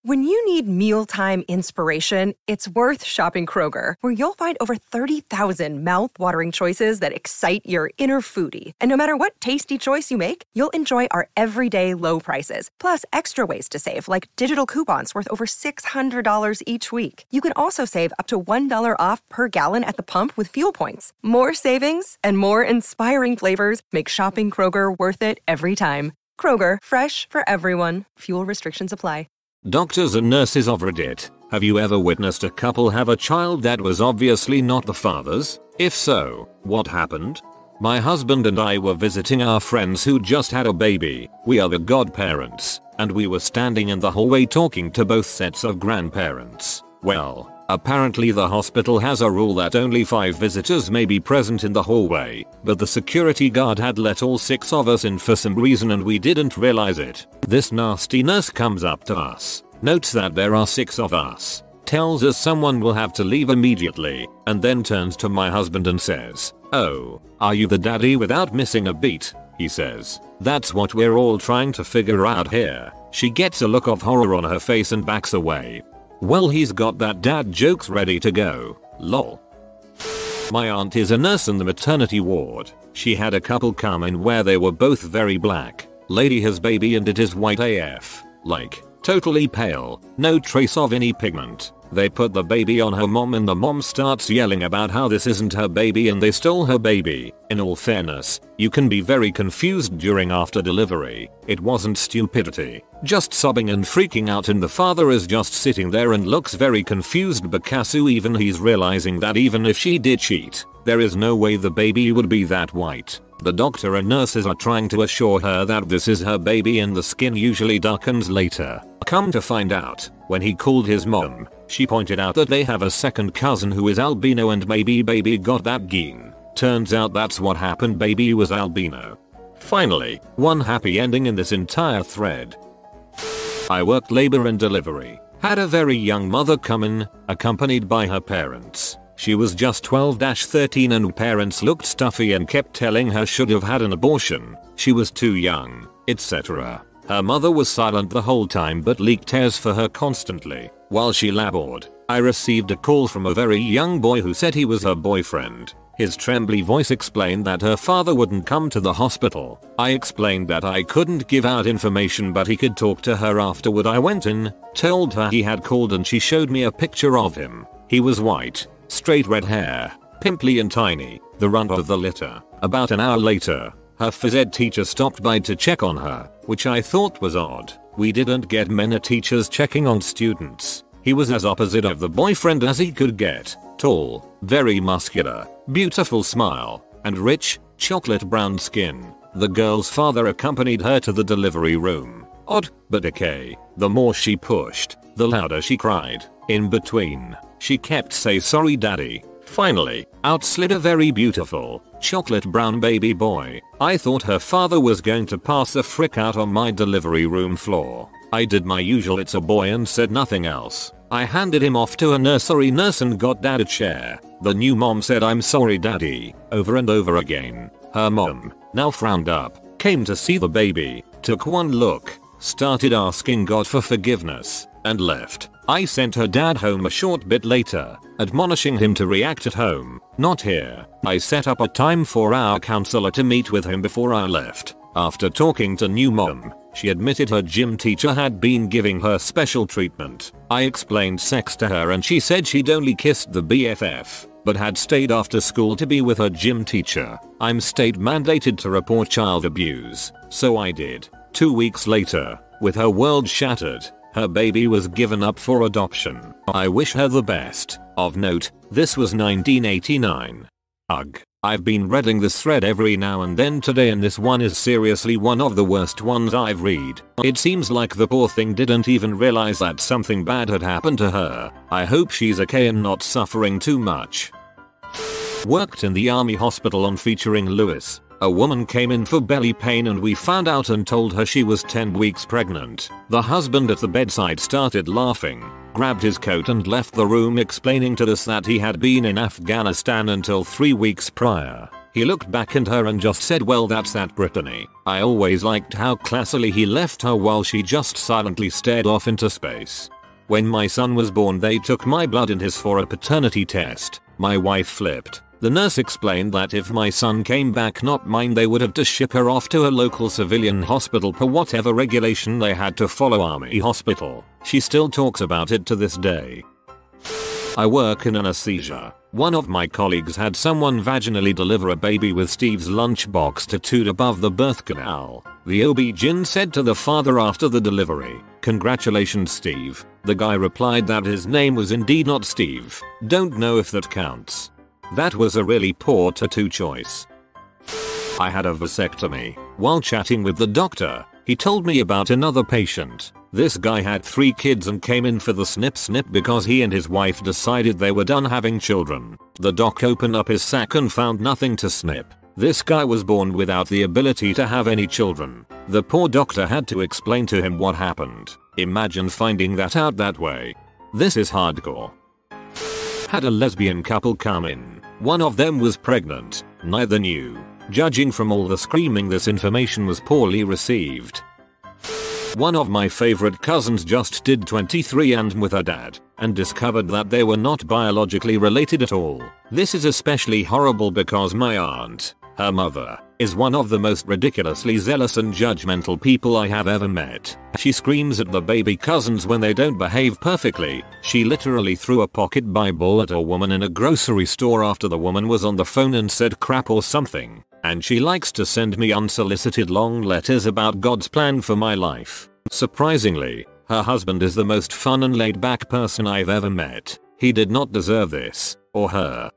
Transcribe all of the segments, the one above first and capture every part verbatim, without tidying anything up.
When you need mealtime inspiration, it's worth shopping Kroger, where you'll find over thirty thousand mouth-watering choices that excite your inner foodie. And no matter what tasty choice you make, you'll enjoy our everyday low prices, plus extra ways to save, like digital coupons worth over six hundred dollars each week. You can also save up to one dollar off per gallon at the pump with fuel points. More savings and more inspiring flavors make shopping Kroger worth it every time. Kroger, fresh for everyone. Fuel restrictions apply. Doctors and nurses of Reddit, have you ever witnessed a couple have a child that was obviously not the father's? If so, what happened? My husband and I were visiting our friends who just had a baby. We are the godparents, and we were standing in the hallway talking to both sets of grandparents. Well, apparently the hospital has a rule that only five visitors may be present in the hallway, but the security guard had let all six of us in for some reason and we didn't realize it. This nasty nurse comes up to us, notes that there are six of us, tells us someone will have to leave immediately, and then turns to my husband and says, "Oh, are you the daddy?" Without missing a beat, he says, "That's what we're all trying to figure out here." She gets a look of horror on her face and backs away. Well, he's got that dad jokes ready to go. Lol. My aunt is a nurse in the maternity ward. She had a couple come in where they were both very black. Lady has baby and it is white A F. Like, totally pale, no trace of any pigment. They put the baby on her mom and the mom starts yelling about how this isn't her baby and they stole her baby. In all fairness, you can be very confused during after delivery. It wasn't stupidity, just sobbing and freaking out, and the father is just sitting there and looks very confused because even he's realizing that even if she did cheat, there is no way the baby would be that white. The doctor and nurses are trying to assure her that this is her baby and the skin usually darkens later. Come to find out, when he called his mom, she pointed out that they have a second cousin who is albino and maybe baby got that gene. Turns out that's what happened, baby was albino. Finally, one happy ending in this entire thread. I worked labor and delivery. Had a very young mother come in, accompanied by her parents. She was just twelve to thirteen and parents looked stuffy and kept telling her should have had an abortion, she was too young, et cetera. Her mother was silent the whole time but leaked tears for her constantly. While she labored, I received a call from a very young boy who said he was her boyfriend. His trembly voice explained that her father wouldn't come to the hospital. I explained that I couldn't give out information but he could talk to her afterward. I went in, told her he had called and she showed me a picture of him. He was white, straight red hair, pimply and tiny, the runt of the litter. About an hour later, her phys ed teacher stopped by to check on her, which I thought was odd. We didn't get many teachers checking on students. He was as opposite of the boyfriend as he could get. Tall, very muscular, beautiful smile, and rich, chocolate brown skin. The girl's father accompanied her to the delivery room. Odd, but okay. The more she pushed, the louder she cried. In between, she kept saying sorry daddy. Finally, out slid a very beautiful, chocolate brown baby boy. I thought her father was going to pass the frick out on my delivery room floor. I did my usual it's a boy and said nothing else. I handed him off to a nursery nurse and got dad a chair. The new mom said I'm sorry daddy, over and over again. Her mom, now frowned up, came to see the baby, took one look, started asking God for forgiveness, and left. I sent her dad home a short bit later, admonishing him to react at home, not here. I set up a time for our counselor to meet with him before I left. After talking to new mom, she admitted her gym teacher had been giving her special treatment. I explained sex to her and she said she'd only kissed the B F F, but had stayed after school to be with her gym teacher. I'm state mandated to report child abuse, so I did. Two weeks later, with her world shattered, her baby was given up for adoption. I wish her the best. Of note, this was nineteen eighty-nine. Ugh. I've been reading this thread every now and then today and this one is seriously one of the worst ones I've read. It seems like the poor thing didn't even realize that something bad had happened to her. I hope she's okay and not suffering too much. Worked in the army hospital on featuring Lewis. A woman came in for belly pain and we found out and told her she was ten weeks pregnant. The husband at the bedside started laughing, grabbed his coat and left the room explaining to us that he had been in Afghanistan until three weeks prior. He looked back at her and just said, well, that's that Brittany. I always liked how classily he left her while she just silently stared off into space. When my son was born they took my blood and his for a paternity test. My wife flipped. The nurse explained that if my son came back not mine they would have to ship her off to a local civilian hospital per whatever regulation they had to follow. Army hospital. She still talks about it to this day. I work in anesthesia. One of my colleagues had someone vaginally deliver a baby with Steve's lunchbox tattooed above the birth canal. The O B G Y N said to the father after the delivery, "Congratulations Steve." The guy replied that his name was indeed not Steve. Don't know if that counts. That was a really poor tattoo choice. I had a vasectomy. While chatting with the doctor, he told me about another patient. This guy had three kids and came in for the snip snip because he and his wife decided they were done having children. The doc opened up his sack and found nothing to snip. This guy was born without the ability to have any children. The poor doctor had to explain to him what happened. Imagine finding that out that way. This is hardcore. Had a lesbian couple come in. One of them was pregnant. Neither knew. Judging from all the screaming, this information was poorly received. One of my favorite cousins just did twenty-three and with her dad and discovered that they were not biologically related at all. This is especially horrible because my aunt, her mother, is one of the most ridiculously zealous and judgmental people I have ever met. She screams at the baby cousins when they don't behave perfectly. She literally threw a pocket Bible at a woman in a grocery store after the woman was on the phone and said crap or something. And she likes to send me unsolicited long letters about God's plan for my life. Surprisingly, her husband is the most fun and laid back person I've ever met. He did not deserve this, or her.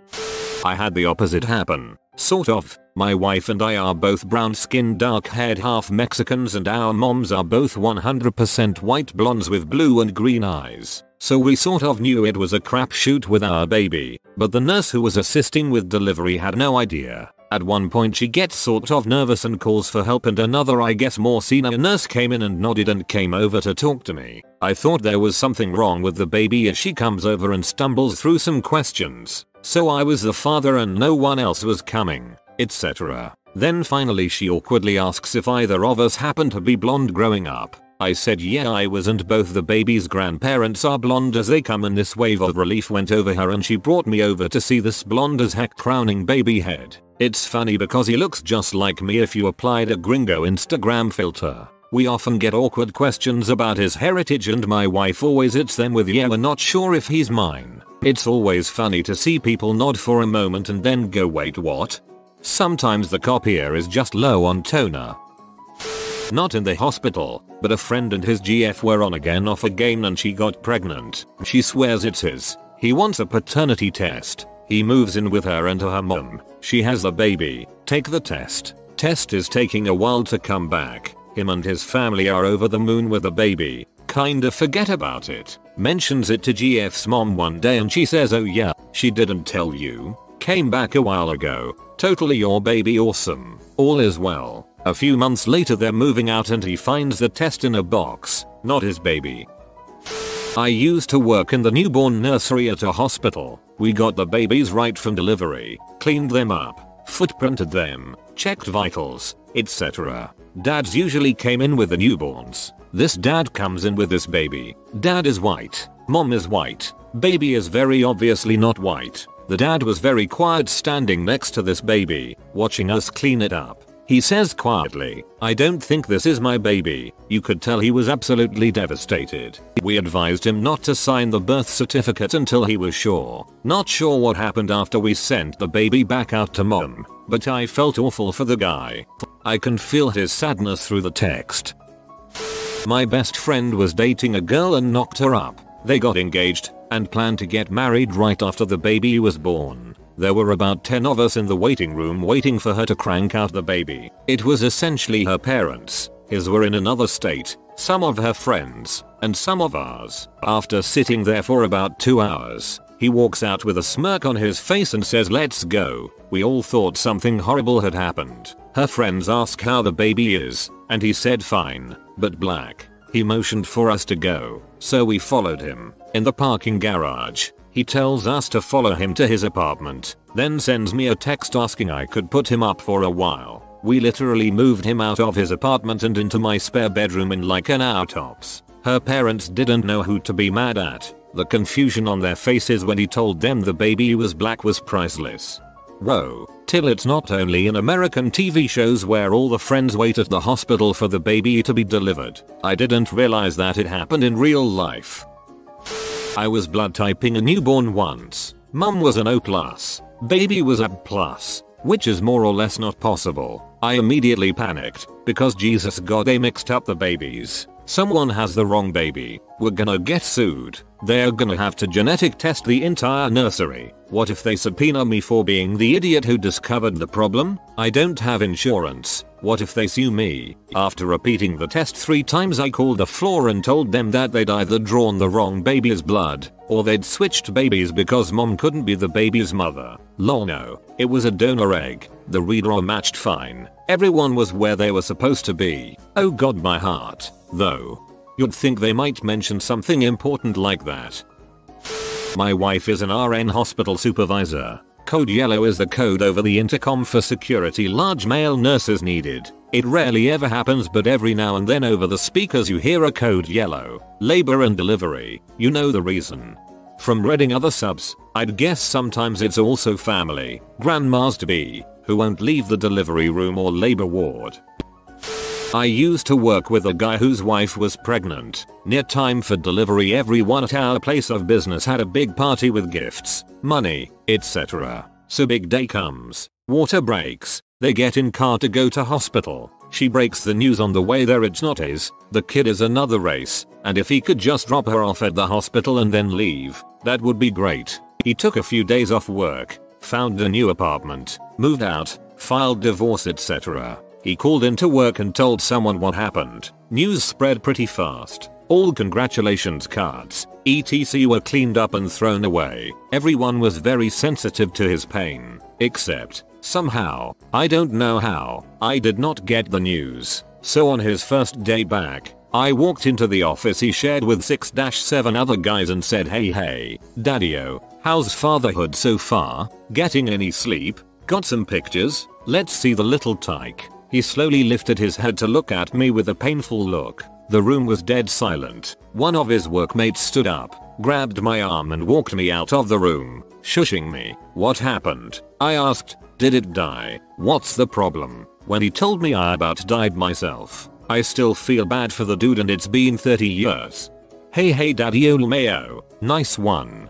I had the opposite happen. Sort of. My wife and I are both brown skinned, dark haired, half Mexicans, and our moms are both one hundred percent white blondes with blue and green eyes. So we sort of knew it was a crapshoot with our baby, but the nurse who was assisting with delivery had no idea. At one point she gets sort of nervous and calls for help, and another, I guess more senior nurse came in and nodded and came over to talk to me. I thought there was something wrong with the baby as she comes over and stumbles through some questions. So I was the father and no one else was coming, et cetera. Then finally she awkwardly asks if either of us happened to be blonde growing up. I said yeah I was, and both the baby's grandparents are blonde as they come, and this wave of relief went over her and she brought me over to see this blonde as heck crowning baby head. It's funny because he looks just like me if you applied a gringo Instagram filter. We often get awkward questions about his heritage and my wife always hits them with yeah we're not sure if he's mine. It's always funny to see people nod for a moment and then go wait what? Sometimes the copier is just low on toner. Not in the hospital, but a friend and his G F were on again off again and she got pregnant. She swears it's his. He wants a paternity test. He moves in with her and her mom. She has the baby. Take the test. Test is taking a while to come back. Him and his family are over the moon with the baby. Kinda forget about it. Mentions it to G F's mom one day and she says oh yeah, she didn't tell you. Came back a while ago. Totally your baby, awesome. All is well. A few months later they're moving out and he finds the test in a box. Not his baby. I used to work in the newborn nursery at a hospital. We got the babies right from delivery, cleaned them up, footprinted them, checked vitals, et cetera. Dads usually came in with the newborns. This dad comes in with this baby. Dad is white, mom is white, baby is very obviously not white. The dad was very quiet standing next to this baby, watching us clean it up. He says quietly, "I don't think this is my baby." You could tell he was absolutely devastated. We advised him not to sign the birth certificate until he was sure. Not sure what happened after we sent the baby back out to mom, but I felt awful for the guy. I can feel his sadness through the text. My best friend was dating a girl and knocked her up. They got engaged and planned to get married right after the baby was born. There were about ten of us in the waiting room waiting for her to crank out the baby. It was essentially her parents. His were in another state, some of her friends, and some of ours. After sitting there for about two hours, he walks out with a smirk on his face and says let's go. We all thought something horrible had happened. Her friends ask how the baby is, and he said fine, but black. He motioned for us to go, so we followed him. In the parking garage, he tells us to follow him to his apartment, then sends me a text asking I could put him up for a while. We literally moved him out of his apartment and into my spare bedroom in like an hour tops. Her parents didn't know who to be mad at. The confusion on their faces when he told them the baby was black was priceless. Whoa, till it's not only in American T V shows where all the friends wait at the hospital for the baby to be delivered. I didn't realize that it happened in real life. I was blood typing a newborn once. Mum was an O plus. Baby was A plus. Which is more or less not possible. I immediately panicked because Jesus God, they mixed up the babies. Someone has the wrong baby. We're gonna get sued. They're gonna have to genetic test the entire nursery. What if they subpoena me for being the idiot who discovered the problem? I don't have insurance. What if they sue me? After repeating the test three times, I called the floor and told them that they'd either drawn the wrong baby's blood or they'd switched babies because mom couldn't be the baby's mother. Lol, no, it was a donor egg. The redraw matched fine. Everyone was where they were supposed to be. Oh god, my heart. Though. You'd think they might mention something important like that. My wife is an R N hospital supervisor. Code yellow is the code over the intercom for security large male nurses needed. It rarely ever happens, but every now and then over the speakers you hear a code yellow. Labor and delivery. You know the reason. From reading other subs, I'd guess sometimes it's also family, grandmas to be, who won't leave the delivery room or labor ward. I used to work with a guy whose wife was pregnant. Near time for delivery, everyone at our place of business had a big party with gifts, money, et cetera. So big day comes, water breaks, they get in car to go to hospital. She breaks the news on the way there, it's not his, the kid is another race, and if he could just drop her off at the hospital and then leave, that would be great. He took a few days off work, found a new apartment, moved out, filed divorce, et cetera. He called into work and told someone what happened. News spread pretty fast. All congratulations cards, et cetera were cleaned up and thrown away. Everyone was very sensitive to his pain. Except, somehow, I don't know how, I did not get the news. So on his first day back, I walked into the office he shared with six to seven other guys and said, hey hey, daddy-o, how's fatherhood so far? Getting any sleep? Got some pictures? Let's see the little tyke. He slowly lifted his head to look at me with a painful look. The room was dead silent. One of his workmates stood up, grabbed my arm and walked me out of the room, shushing me. What happened? I asked. Did it die? What's the problem? When he told me I about died myself. I still feel bad for the dude and it's been thirty years. Hey hey daddy ol mayo, nice one.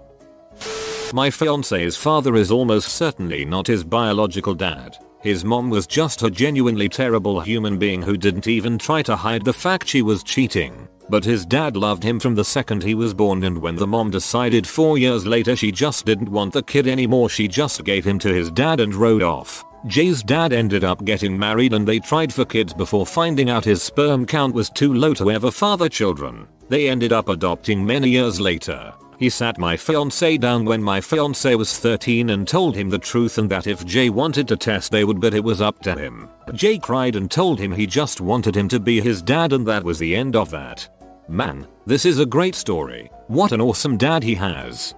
My fiance's father is almost certainly not his biological dad. His mom was just a genuinely terrible human being who didn't even try to hide the fact she was cheating. But his dad loved him from the second he was born, and when the mom decided four years later she just didn't want the kid anymore, she just gave him to his dad and rode off. Jay's dad ended up getting married and they tried for kids before finding out his sperm count was too low to ever father children. They ended up adopting many years later. He sat my fiancé down when my fiancé was thirteen and told him the truth, and that if Jay wanted to test they would, but it was up to him. Jay cried and told him he just wanted him to be his dad, and that was the end of that. Man, this is a great story. What an awesome dad he has.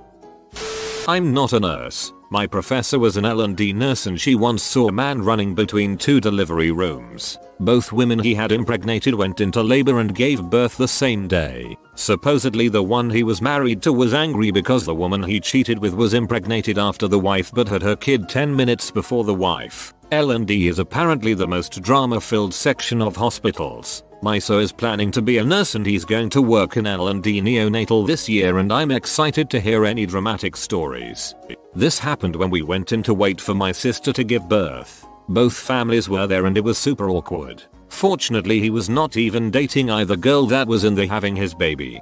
I'm not a nurse. My professor was an L and D nurse and she once saw a man running between two delivery rooms. Both women he had impregnated went into labor and gave birth the same day. Supposedly the one he was married to was angry because the woman he cheated with was impregnated after the wife but had her kid ten minutes before the wife. L and D is apparently the most drama-filled section of hospitals. My so is planning to be a nurse and he's going to work in L and D neonatal this year, and I'm excited to hear any dramatic stories. This happened when we went in to wait for my sister to give birth. Both families were there and it was super awkward. Fortunately he was not even dating either girl that was in there having his baby.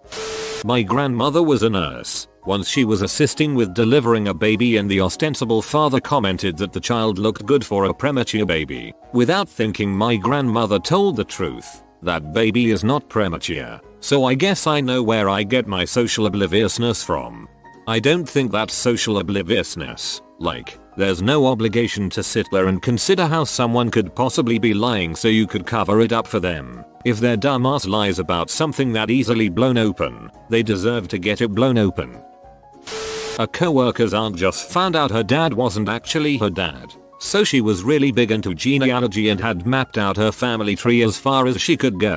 My grandmother was a nurse. Once she was assisting with delivering a baby and the ostensible father commented that the child looked good for a premature baby. Without thinking, my grandmother told the truth. That baby is not premature. So I guess I know where I get my social obliviousness from. I don't think that's social obliviousness. Like, there's no obligation to sit there and consider how someone could possibly be lying so you could cover it up for them. If their dumbass lies about something that easily blown open, they deserve to get it blown open. A co-worker's aunt just found out her dad wasn't actually her dad. So she was really big into genealogy and had mapped out her family tree as far as she could go.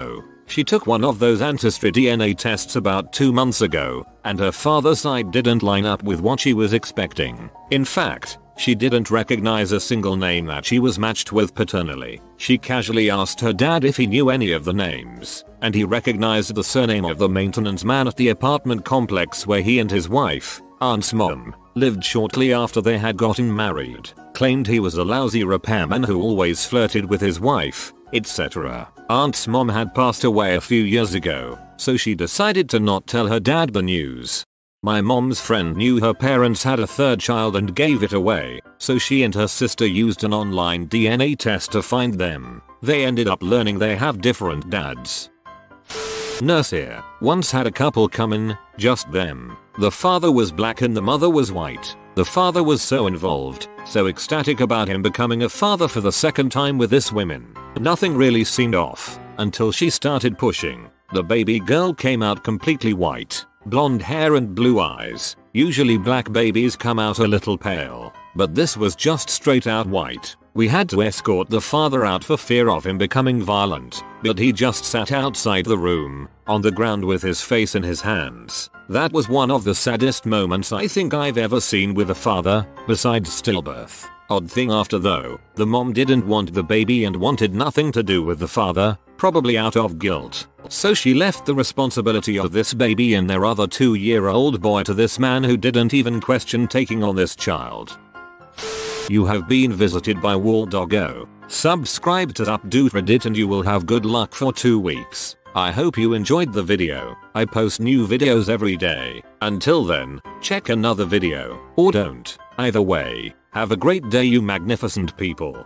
She took one of those ancestry D N A tests about two months ago, and her father's side didn't line up with what she was expecting. In fact, she didn't recognize a single name that she was matched with paternally. She casually asked her dad if he knew any of the names, and he recognized the surname of the maintenance man at the apartment complex where he and his wife, Aunt's mom, lived shortly after they had gotten married, claimed he was a lousy repairman who always flirted with his wife, et cetera. Aunt's mom had passed away a few years ago, so she decided to not tell her dad the news. My mom's friend knew her parents had a third child and gave it away, so she and her sister used an online D N A test to find them. They ended up learning they have different dads. Nurse here once had a couple come in, just them. The father was black and the mother was white. The father was so involved, so ecstatic about him becoming a father for the second time with this woman. Nothing really seemed off, until she started pushing. The baby girl came out completely white. Blonde hair and blue eyes. Usually black babies come out a little pale, but this was just straight out white. We had to escort the father out for fear of him becoming violent, but he just sat outside the room, on the ground with his face in his hands. That was one of the saddest moments I think I've ever seen with a father, besides stillbirth. Odd thing after though, the mom didn't want the baby and wanted nothing to do with the father, probably out of guilt. So she left the responsibility of this baby and their other two year old boy to this man who didn't even question taking on this child. You have been visited by Waldoggo. Subscribe to Updo Reddit and you will have good luck for two weeks. I hope you enjoyed the video. I post new videos every day. Until then, check another video, or don't. Either way, have a great day you magnificent people.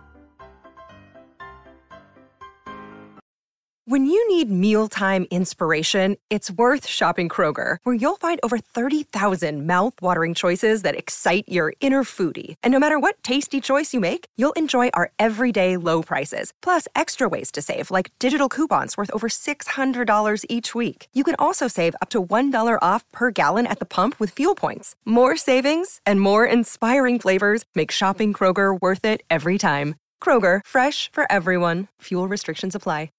When you need mealtime inspiration, it's worth shopping Kroger, where you'll find over thirty thousand mouth-watering choices that excite your inner foodie. And no matter what tasty choice you make, you'll enjoy our everyday low prices, plus extra ways to save, like digital coupons worth over six hundred dollars each week. You can also save up to one dollar off per gallon at the pump with fuel points. More savings and more inspiring flavors make shopping Kroger worth it every time. Kroger, fresh for everyone. Fuel restrictions apply.